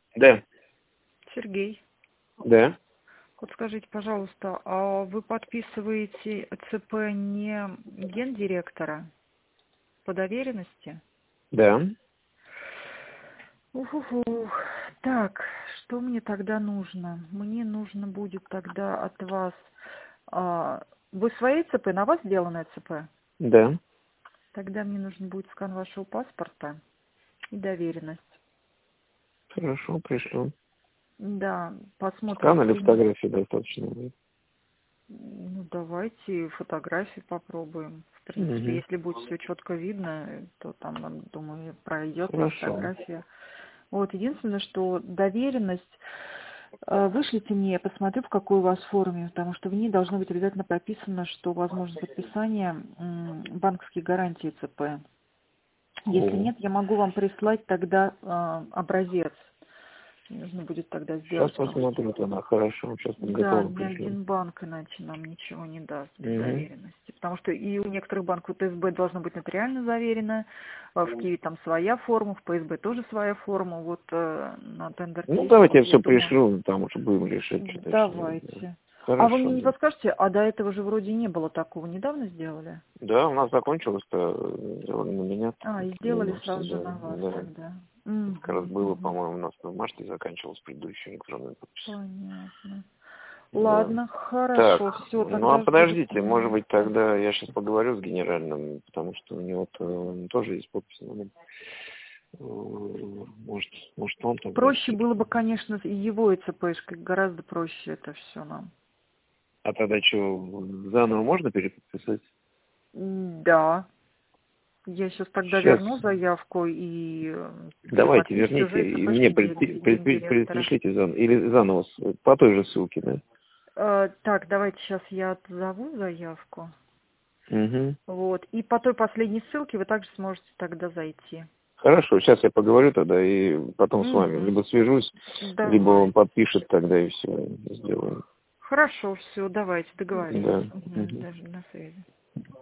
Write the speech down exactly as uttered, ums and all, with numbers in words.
Да. Сергей, Да. вот скажите, пожалуйста, а вы подписываете ЦП не гендиректора по доверенности? Да. Ух-ух-ух. Так, что мне тогда нужно? Мне нужно будет тогда от вас... а, вы своей ЦП, на вас сделанное ЦП? Да. Тогда мне нужен будет скан вашего паспорта и доверенность. Хорошо, пришлю. Да, посмотрим. Скан или Принят. фотографии достаточно будет? Ну, давайте фотографии попробуем. В принципе, Угу. если будет все четко видно, то там, думаю, пройдет и Хорошо. фотография. Вот, единственное, что доверенность, э, вышлите мне, я посмотрю, в какой у вас форме, потому что в ней должно быть обязательно прописано, что возможно подписание м, банковских гарантий ЦП. Если О. нет, я могу вам прислать тогда э, образец. Нужно будет тогда Сейчас сделать вам. посмотрю тогда. Хорошо. Сейчас Да, подготовлю, ни пришлю. один банк иначе нам ничего не даст без Угу. доверенности. Потому что и у некоторых банков ТСБ должно быть нотариально заверено, а в Киеве там своя форма, в ПСБ тоже своя форма. Вот э, на Ну, тендер-кейсе, давайте вот я я все думаю, пришлю, там уже будем решать, что дальше делать. Да. давайте. А вы Хорошо, мне не да. подскажете, а до этого же вроде не было такого, недавно сделали? Да, у нас закончилось-то, сделали на меня. А, и сделали Минус, сразу же да, на вас да. тогда. Это как раз Угу, было, угу. по-моему, у нас в марте заканчивалось предыдущий электронный подпись. Понятно. Да. Ладно, хорошо, Так, все, ну а тогда жду подождите, может документы. быть тогда я сейчас поговорю с генеральным, потому что у него тоже есть подпись. Ну, э, Может, может он тогда Проще было все-таки. бы, конечно, и его ИЦПшкой, гораздо проще это все нам. А тогда что, заново можно переподписать? М, Да. Я сейчас тогда Сейчас. верну заявку и э, Давайте, переподпишите уже верните, и мне ИЦПшки ге- предпи- предпи- пред- гендиректора. пришлите заново, или заново, с- по той же ссылке, да? Э, Так, давайте сейчас я отзову заявку. Угу. Вот. И по той последней ссылке вы также сможете тогда зайти. Хорошо, сейчас я поговорю тогда и потом с вами Угу. либо свяжусь, либо он Давайте. подпишет тогда и все сделаем. Хорошо, все, давайте, Да. договорились. Угу. Мгм. Даже на связи.